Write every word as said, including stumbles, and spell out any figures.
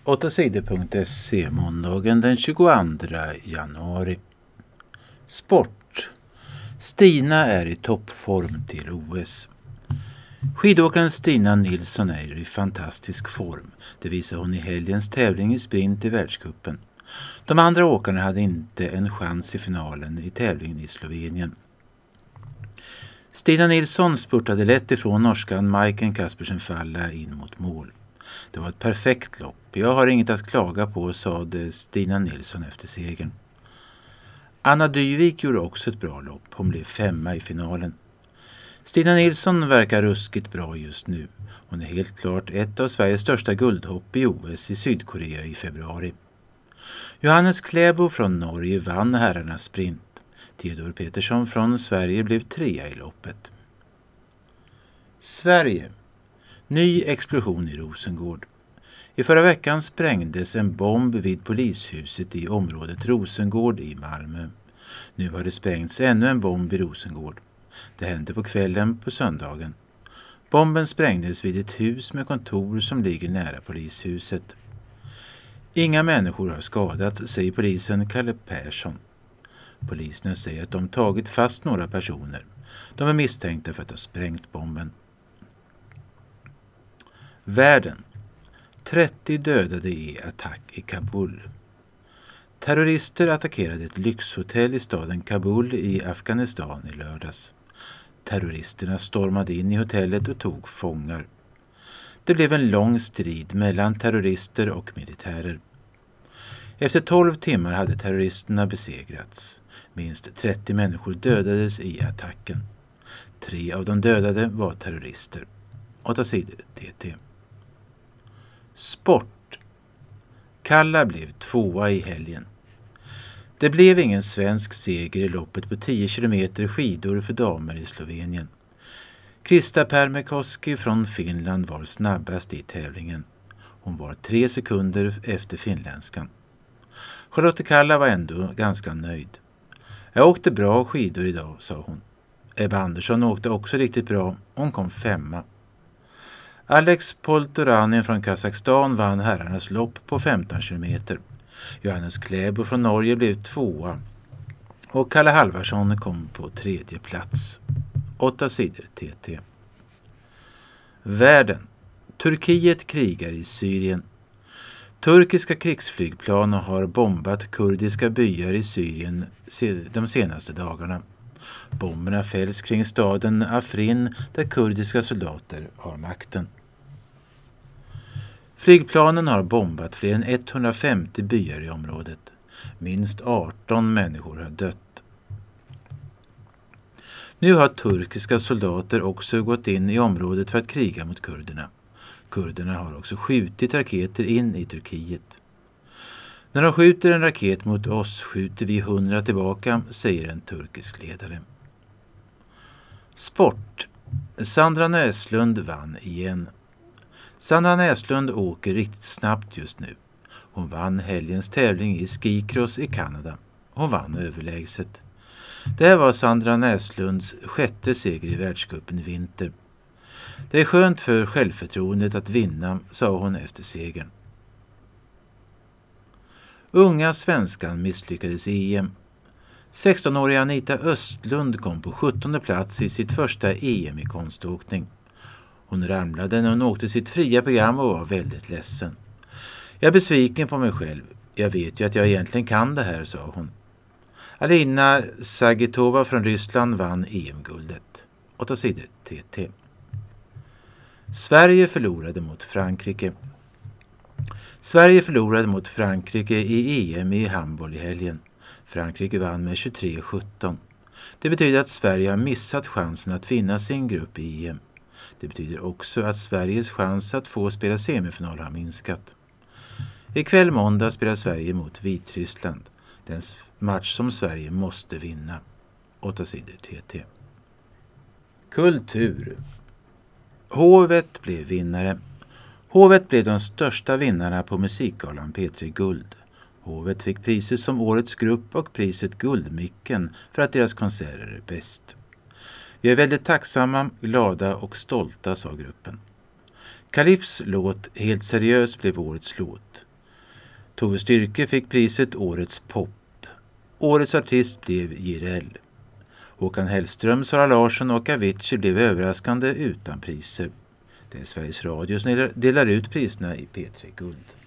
åtta sidor punkt se måndagen den tjugoandra januari. Sport. Stina är i toppform till O S. Skidåkaren Stina Nilsson är i fantastisk form. Det visar hon i helgens tävling i sprint i världscupen. De andra åkarna hade inte en chans i finalen i tävlingen i Slovenien. Stina Nilsson spurtade lätt ifrån norskan Maiken Kaspersen Falla in mot mål. Det var ett perfekt lopp. Jag har inget att klaga på, sade Stina Nilsson efter segern. Anna Dyvik gjorde också ett bra lopp. Hon blev femma i finalen. Stina Nilsson verkar ruskigt bra just nu. Hon är helt klart ett av Sveriges största guldhopp i O S i Sydkorea i februari. Johannes Kläbo från Norge vann herrarnas sprint. Theodor Petersson från Sverige blev trea i loppet. Sverige. Ny explosion i Rosengård. I förra veckan sprängdes en bomb vid polishuset i området Rosengård i Malmö. Nu har det sprängts ännu en bomb i Rosengård. Det hände på kvällen på söndagen. Bomben sprängdes vid ett hus med kontor som ligger nära polishuset. Inga människor har skadats, säger polisen Kalle Persson. Polisen säger att de tagit fast några personer. De är misstänkta för att ha sprängt bomben. Världen. trettio dödade i attack i Kabul. Terrorister attackerade ett lyxhotell i staden Kabul i Afghanistan i lördags. Terroristerna stormade in i hotellet och tog fångar. Det blev en lång strid mellan terrorister och militärer. Efter tolv timmar hade terroristerna besegrats. Minst trettio människor dödades i attacken. Tre av de dödade var terrorister. åtta sidor T T. Sport. Kalla blev tvåa i helgen. Det blev ingen svensk seger i loppet på tio kilometer skidor för damer i Slovenien. Krista Pärmäkoski från Finland var snabbast i tävlingen. Hon var tre sekunder efter finländskan. Charlotte Kalla var ändå ganska nöjd. Jag åkte bra skidor idag, sa hon. Ebba Andersson åkte också riktigt bra. Hon kom femma. Alex Poltoranin från Kazakstan vann herrarnas lopp på femton kilometer. Johannes Kläbo från Norge blev tvåa. Och Kalle Halvarsson kom på tredje plats. åtta sidor T T. Världen. Turkiet krigar i Syrien. Turkiska krigsflygplan har bombat kurdiska byar i Syrien de senaste dagarna. Bomberna fälls kring staden Afrin där kurdiska soldater har makten. Flygplanen har bombat fler än etthundrafemtio byar i området. Minst arton människor har dött. Nu har turkiska soldater också gått in i området för att kriga mot kurderna. Kurderna har också skjutit raketer in i Turkiet. När de skjuter en raket mot oss skjuter vi hundra tillbaka, säger en turkisk ledare. Sport. Sandra Näslund vann igen. Sandra Näslund åker riktigt snabbt just nu. Hon vann helgens tävling i skicross i Kanada. Hon vann överlägset. Det här var Sandra Näslunds sjätte seger i världscupen i vinter. Det är skönt för självförtroendet att vinna, sa hon efter segern. Unga svenskan misslyckades i E M. sextonåriga Anita Östlund kom på sjuttonde plats i sitt första E M i konståkning. Hon ramlade när hon åkte sitt fria program och var väldigt ledsen. Jag är besviken på mig själv. Jag vet ju att jag egentligen kan det här, sa hon. Alina Sagitova från Ryssland vann E M-guldet. åtta sidor T T. Sverige förlorade mot Frankrike. Sverige förlorade mot Frankrike i E M i handboll i helgen. Frankrike vann med tjugotre sjutton. Det betyder att Sverige har missat chansen att vinna sin grupp i E M. Det betyder också att Sveriges chans att få spela semifinal har minskat. Ikväll måndag spelar Sverige mot Vitryssland. Den match som Sverige måste vinna. åtta sidor T T. Kultur. Hovet blev vinnare. Hovet blev de största vinnarna på musikgalan P tre Guld. Hovet fick priset som årets grupp och priset Guldmicken för att deras konserter är bäst. Vi är väldigt tacksamma, glada och stolta, sa gruppen. Kalifs låt Helt seriös blev årets låt. Tove Styrke fick priset Årets pop. Årets artist blev Jireel. Håkan Hellström, Sara Larsson och Avicii blev överraskande utan priser. Det är Sveriges Radio som delar ut priserna i P tre Guld.